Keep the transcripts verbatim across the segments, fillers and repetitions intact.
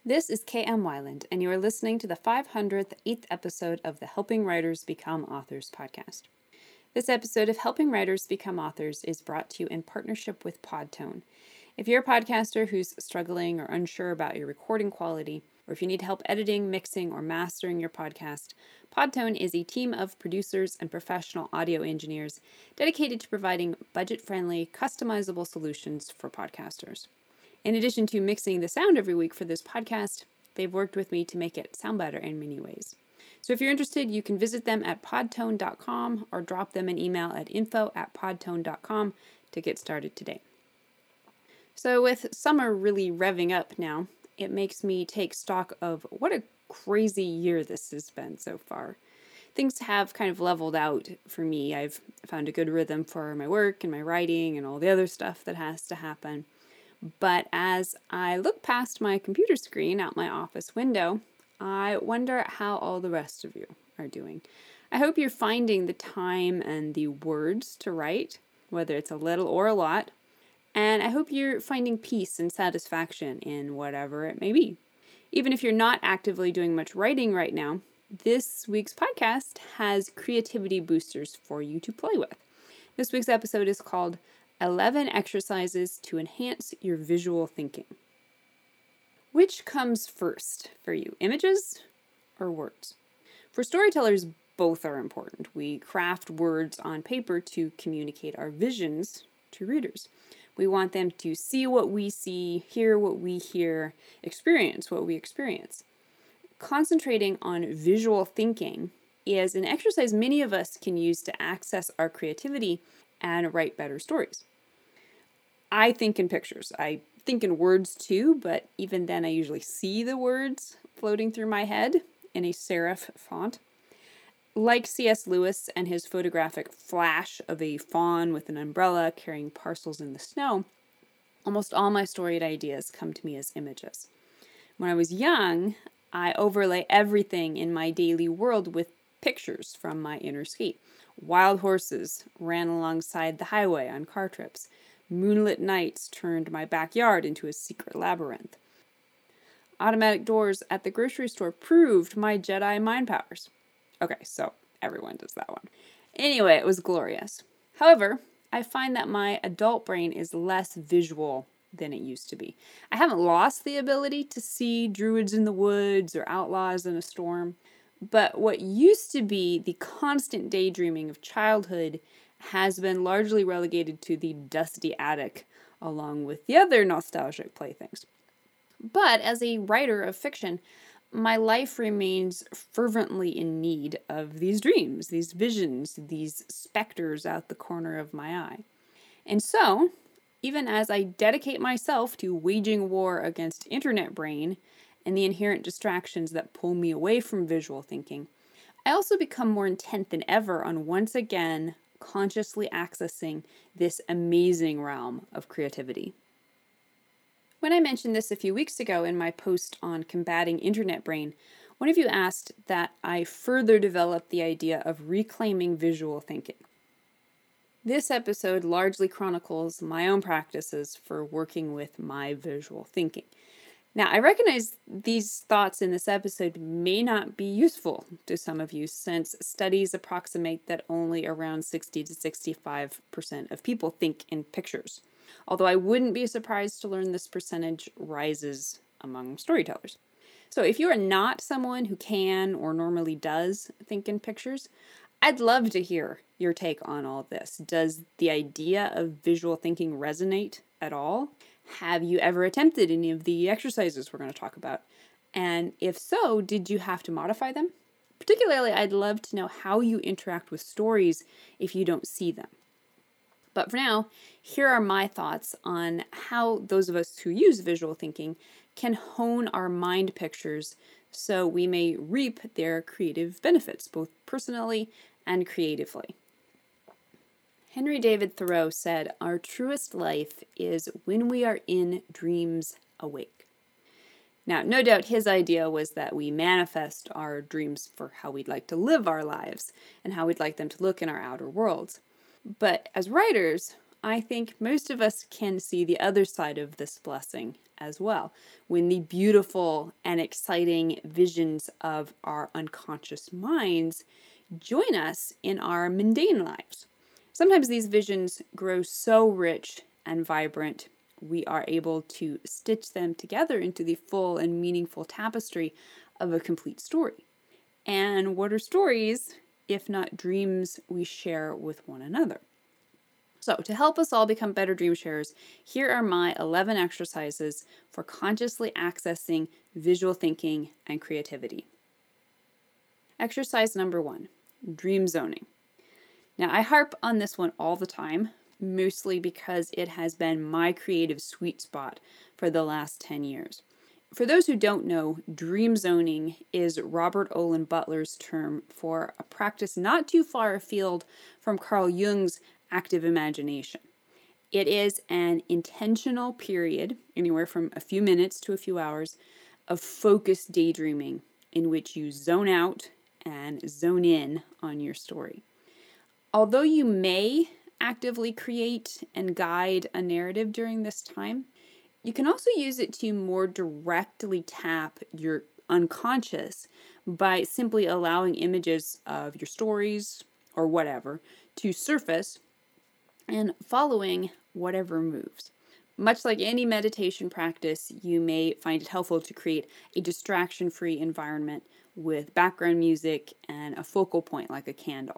This is K M Weiland, and you are listening to the five hundred eighth episode of the Helping Writers Become Authors podcast. This episode of Helping Writers Become Authors is brought to you in partnership with Podtone. If you're a podcaster who's struggling or unsure about your recording quality, or if you need help editing, mixing, or mastering your podcast, Podtone is a team of producers and professional audio engineers dedicated to providing budget-friendly, customizable solutions for podcasters. In addition to mixing the sound every week for this podcast, they've worked with me to make it sound better in many ways. So if you're interested, you can visit them at podtone dot com or drop them an email at info at podtone dot com to get started today. So with summer really revving up now, it makes me take stock of what a crazy year this has been so far. Things have kind of leveled out for me. I've found a good rhythm for my work and my writing and all the other stuff that has to happen. But as I look past my computer screen out my office window, I wonder how all the rest of you are doing. I hope you're finding the time and the words to write, whether it's a little or a lot, and I hope you're finding peace and satisfaction in whatever it may be. Even if you're not actively doing much writing right now, this week's podcast has creativity boosters for you to play with. This week's episode is called eleven Exercises to Enhance Your Visual Thinking. Which comes first for you, images or words? For storytellers, both are important. We craft words on paper to communicate our visions to readers. We want them to see what we see, hear what we hear, experience what we experience. Concentrating on visual thinking is an exercise many of us can use to access our creativity and write better stories. I think in pictures. I think in words too, but even then I usually see the words floating through my head in a serif font. Like C S Lewis and his photographic flash of a fawn with an umbrella carrying parcels in the snow, almost all my storied ideas come to me as images. When I was young, I overlay everything in my daily world with pictures from my inner skate. Wild horses ran alongside the highway on car trips. Moonlit nights turned my backyard into a secret labyrinth. Automatic doors at the grocery store proved my Jedi mind powers. Okay, so everyone does that one. Anyway, it was glorious. However, I find that my adult brain is less visual than it used to be. I haven't lost the ability to see druids in the woods or outlaws in a storm, but what used to be the constant daydreaming of childhood has been largely relegated to the dusty attic, along with the other nostalgic playthings. But as a writer of fiction, my life remains fervently in need of these dreams, these visions, these specters out the corner of my eye. And so, even as I dedicate myself to waging war against internet brain and the inherent distractions that pull me away from visual thinking, I also become more intent than ever on once again consciously accessing this amazing realm of creativity. When I mentioned this a few weeks ago in my post on combating internet brain, one of you asked that I further develop the idea of reclaiming visual thinking. This episode largely chronicles my own practices for working with my visual thinking. Now, I recognize these thoughts in this episode may not be useful to some of you, since studies approximate that only around sixty to sixty-five percent of people think in pictures. Although I wouldn't be surprised to learn this percentage rises among storytellers. So if you are not someone who can or normally does think in pictures, I'd love to hear your take on all this. Does the idea of visual thinking resonate at all? Have you ever attempted any of the exercises we're going to talk about? And if so, did you have to modify them? Particularly, I'd love to know how you interact with stories if you don't see them. But for now, here are my thoughts on how those of us who use visual thinking can hone our mind pictures so we may reap their creative benefits, both personally and creatively. Henry David Thoreau said, "Our truest life is when we are in dreams awake." Now, no doubt his idea was that we manifest our dreams for how we'd like to live our lives and how we'd like them to look in our outer worlds. But as writers, I think most of us can see the other side of this blessing as well, when the beautiful and exciting visions of our unconscious minds join us in our mundane lives. Sometimes these visions grow so rich and vibrant, we are able to stitch them together into the full and meaningful tapestry of a complete story. And what are stories, if not dreams we share with one another? So, to help us all become better dream sharers, here are my eleven exercises for consciously accessing visual thinking and creativity. Exercise number one, dream zoning. Now, I harp on this one all the time, mostly because it has been my creative sweet spot for the last ten years. For those who don't know, dream zoning is Robert Olen Butler's term for a practice not too far afield from Carl Jung's active imagination. It is an intentional period, anywhere from a few minutes to a few hours, of focused daydreaming in which you zone out and zone in on your story. Although you may actively create and guide a narrative during this time, you can also use it to more directly tap your unconscious by simply allowing images of your stories or whatever to surface and following whatever moves. Much like any meditation practice, you may find it helpful to create a distraction-free environment with background music and a focal point like a candle.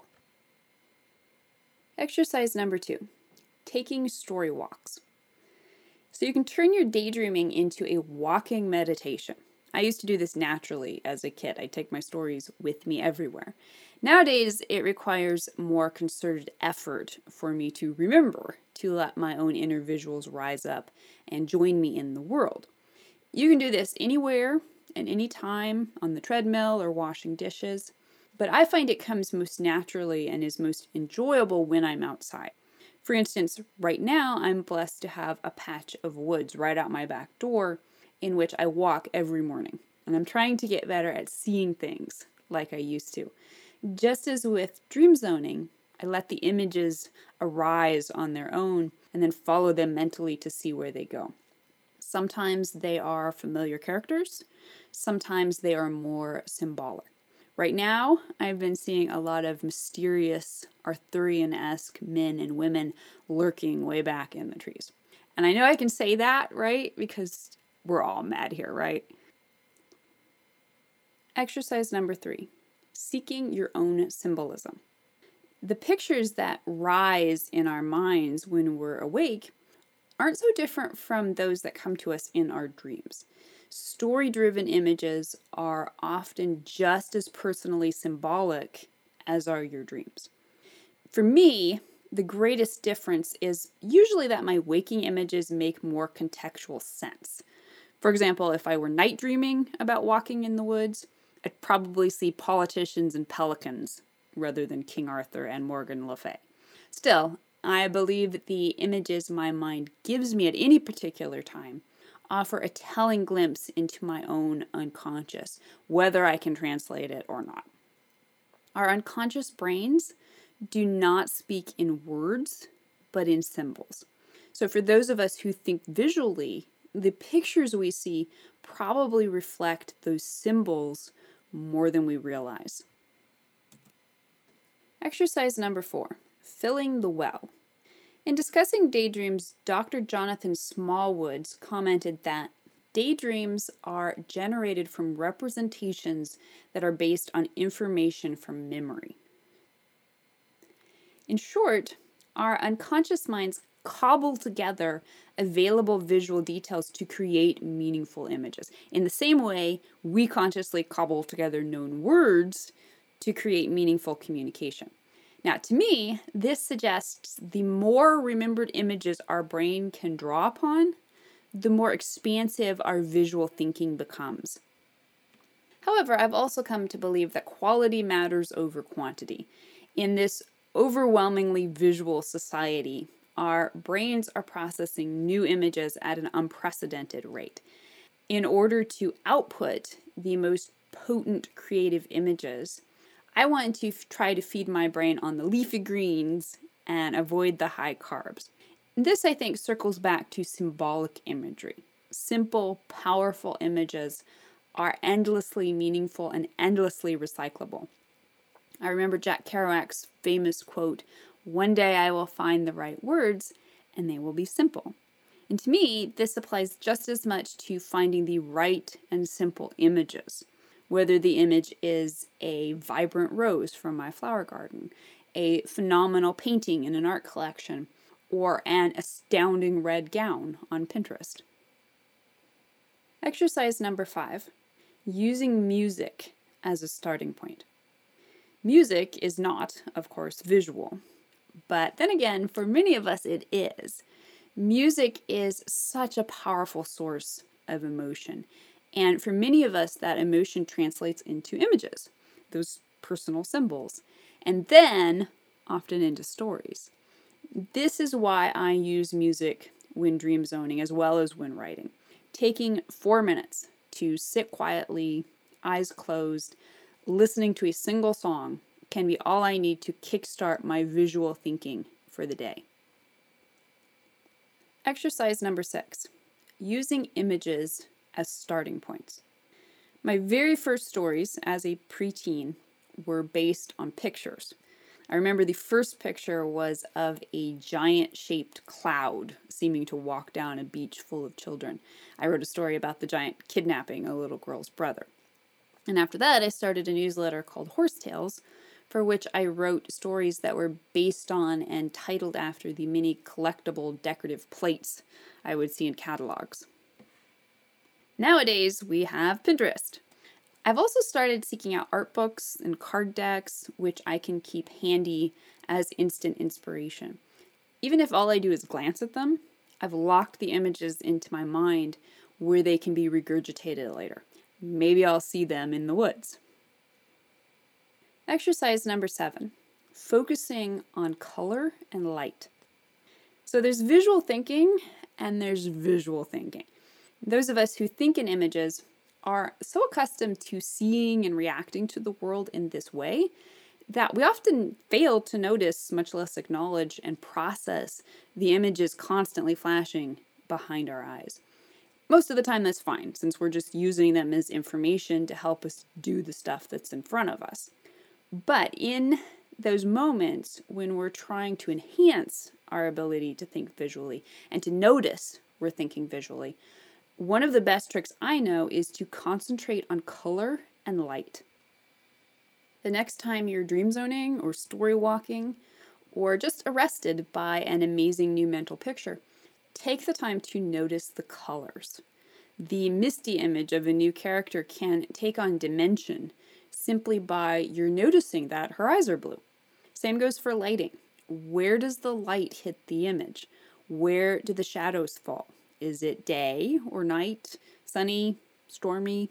Exercise number two, taking story walks. So you can turn your daydreaming into a walking meditation. I used to do this naturally as a kid. I take my stories with me everywhere. Nowadays, it requires more concerted effort for me to remember to let my own inner visuals rise up and join me in the world. You can do this anywhere and anytime on the treadmill or washing dishes, but I find it comes most naturally and is most enjoyable when I'm outside. For instance, right now I'm blessed to have a patch of woods right out my back door in which I walk every morning. And I'm trying to get better at seeing things like I used to. Just as with dream zoning, I let the images arise on their own and then follow them mentally to see where they go. Sometimes they are familiar characters, sometimes they are more symbolic. Right now, I've been seeing a lot of mysterious Arthurian-esque men and women lurking way back in the trees. And I know I can say that, right? Because we're all mad here, right? Exercise number three, seeking your own symbolism. The pictures that rise in our minds when we're awake aren't so different from those that come to us in our dreams. Story-driven images are often just as personally symbolic as are your dreams. For me, the greatest difference is usually that my waking images make more contextual sense. For example, if I were night dreaming about walking in the woods, I'd probably see politicians and pelicans rather than King Arthur and Morgan Le Fay. Still, I believe that the images my mind gives me at any particular time offer a telling glimpse into my own unconscious, whether I can translate it or not. Our unconscious brains do not speak in words, but in symbols. So for those of us who think visually, the pictures we see probably reflect those symbols more than we realize. Exercise number four, filling the well. In discussing daydreams, Doctor Jonathan Smallwoods commented that daydreams are generated from representations that are based on information from memory. In short, our unconscious minds cobble together available visual details to create meaningful images. In the same way, we consciously cobble together known words to create meaningful communication. Now, to me, this suggests the more remembered images our brain can draw upon, the more expansive our visual thinking becomes. However, I've also come to believe that quality matters over quantity. In this overwhelmingly visual society, our brains are processing new images at an unprecedented rate. In order to output the most potent creative images, I want to f- try to feed my brain on the leafy greens and avoid the high carbs. This, I think, circles back to symbolic imagery. Simple, powerful images are endlessly meaningful and endlessly recyclable. I remember Jack Kerouac's famous quote, "One day I will find the right words, and they will be simple." And to me, this applies just as much to finding the right and simple images. Whether the image is a vibrant rose from my flower garden, a phenomenal painting in an art collection, or an astounding red gown on Pinterest. Exercise number five, using music as a starting point. Music is not, of course, visual, but then again, for many of us it is. Music is such a powerful source of emotion, and for many of us that emotion translates into images, those personal symbols, and then often into stories. This is why I use music when dream zoning as well as when writing. Taking four minutes to sit quietly, eyes closed, listening to a single song can be all I need to kickstart my visual thinking for the day. Exercise number six, using images as starting points. My very first stories as a preteen were based on pictures. I remember the first picture was of a giant-shaped cloud seeming to walk down a beach full of children. I wrote a story about the giant kidnapping a little girl's brother. And after that, I started a newsletter called Horse Tales, for which I wrote stories that were based on and titled after the many collectible decorative plates I would see in catalogs. Nowadays, we have Pinterest. I've also started seeking out art books and card decks, which I can keep handy as instant inspiration. Even if all I do is glance at them, I've locked the images into my mind where they can be regurgitated later. Maybe I'll see them in the woods. Exercise number seven, focusing on color and light. So there's visual thinking and there's visual thinking. Those of us who think in images are so accustomed to seeing and reacting to the world in this way that we often fail to notice, much less acknowledge and process the images constantly flashing behind our eyes. Most of the time that's fine, since we're just using them as information to help us do the stuff that's in front of us. But in those moments when we're trying to enhance our ability to think visually and to notice we're thinking visually, one of the best tricks I know is to concentrate on color and light. The next time you're dream zoning or story walking or just arrested by an amazing new mental picture, take the time to notice the colors. The misty image of a new character can take on dimension simply by your noticing that her eyes are blue. Same goes for lighting. Where does the light hit the image? Where do the shadows fall? Is it day or night, sunny, stormy?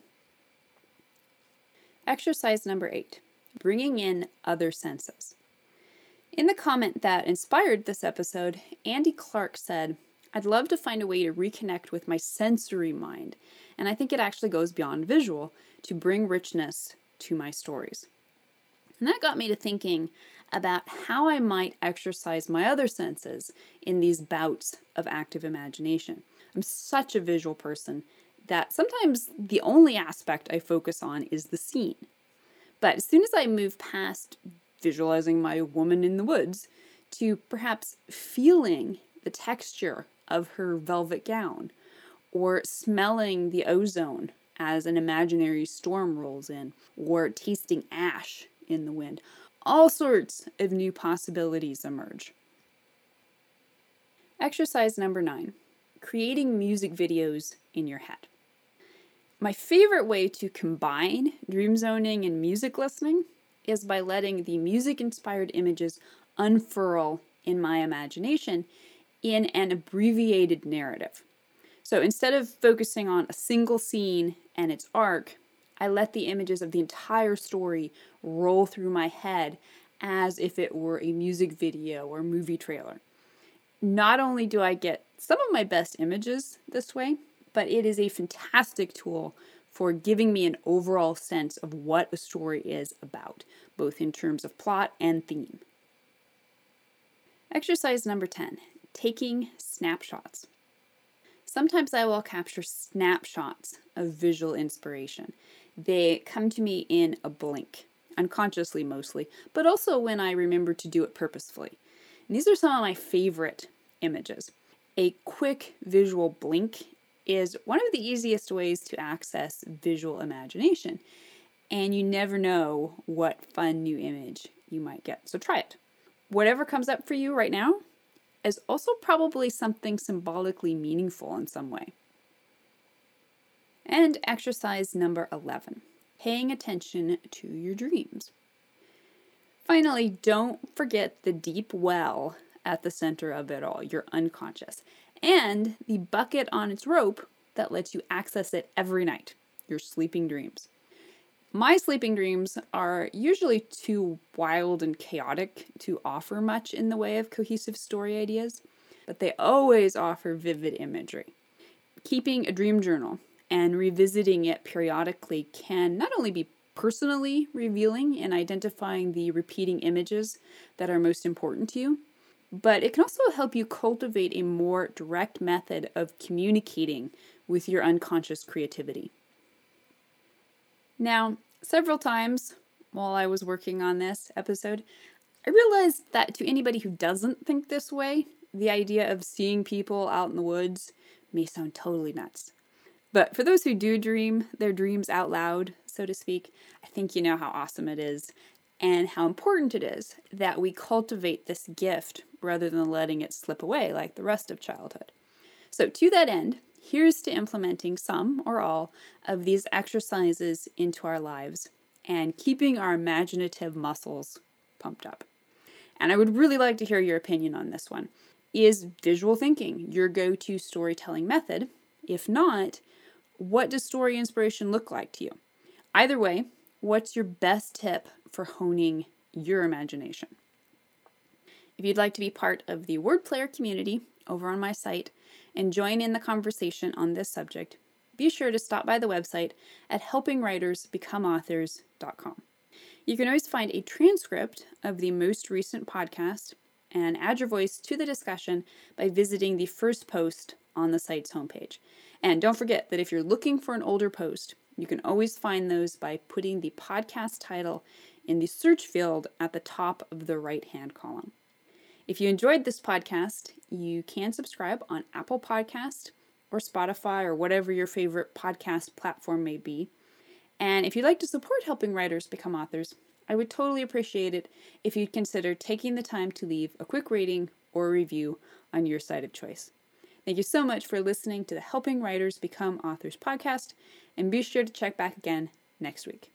Exercise number eight, bringing in other senses. In the comment that inspired this episode, Andy Clark said, "I'd love to find a way to reconnect with my sensory mind, and I think it actually goes beyond visual to bring richness to my stories." And that got me to thinking about how I might exercise my other senses in these bouts of active imagination. I'm such a visual person that sometimes the only aspect I focus on is the scene. But as soon as I move past visualizing my woman in the woods to perhaps feeling the texture of her velvet gown or smelling the ozone as an imaginary storm rolls in or tasting ash in the wind, all sorts of new possibilities emerge. Exercise number nine, creating music videos in your head. My favorite way to combine dream zoning and music listening is by letting the music-inspired images unfurl in my imagination in an abbreviated narrative. So instead of focusing on a single scene and its arc, I let the images of the entire story roll through my head as if it were a music video or movie trailer. Not only do I get some of my best images this way, but it is a fantastic tool for giving me an overall sense of what a story is about, both in terms of plot and theme. Exercise number ten, taking snapshots. Sometimes I will capture snapshots of visual inspiration. They come to me in a blink, unconsciously mostly, but also when I remember to do it purposefully. And these are some of my favorite images. A quick visual blink is one of the easiest ways to access visual imagination, and you never know what fun new image you might get. So try it. Whatever comes up for you right now is also probably something symbolically meaningful in some way. And exercise number eleven, paying attention to your dreams. Finally, don't forget the deep well at the center of it all, your unconscious, and the bucket on its rope that lets you access it every night, your sleeping dreams. My sleeping dreams are usually too wild and chaotic to offer much in the way of cohesive story ideas, but they always offer vivid imagery. Keeping a dream journal and revisiting it periodically can not only be personally revealing in identifying the repeating images that are most important to you, but it can also help you cultivate a more direct method of communicating with your unconscious creativity. Now, several times while I was working on this episode, I realized that to anybody who doesn't think this way, the idea of seeing people out in the woods may sound totally nuts. But for those who do dream their dreams out loud, so to speak, I think you know how awesome it is and how important it is that we cultivate this gift rather than letting it slip away like the rest of childhood. So to that end, here's to implementing some or all of these exercises into our lives and keeping our imaginative muscles pumped up. And I would really like to hear your opinion on this one. Is visual thinking your go-to storytelling method? If not, what does story inspiration look like to you? Either way, what's your best tip for honing your imagination? If you'd like to be part of the Word Player community over on my site and join in the conversation on this subject, be sure to stop by the website at helping writers become authors dot com. You can always find a transcript of the most recent podcast and add your voice to the discussion by visiting the first post on the site's homepage. And don't forget that if you're looking for an older post, you can always find those by putting the podcast title in the search field at the top of the right-hand column. If you enjoyed this podcast, you can subscribe on Apple Podcast or Spotify or whatever your favorite podcast platform may be. And if you'd like to support helping writers become authors, I would totally appreciate it if you'd consider taking the time to leave a quick rating or review on your site of choice. Thank you so much for listening to the Helping Writers Become Authors podcast, and be sure to check back again next week.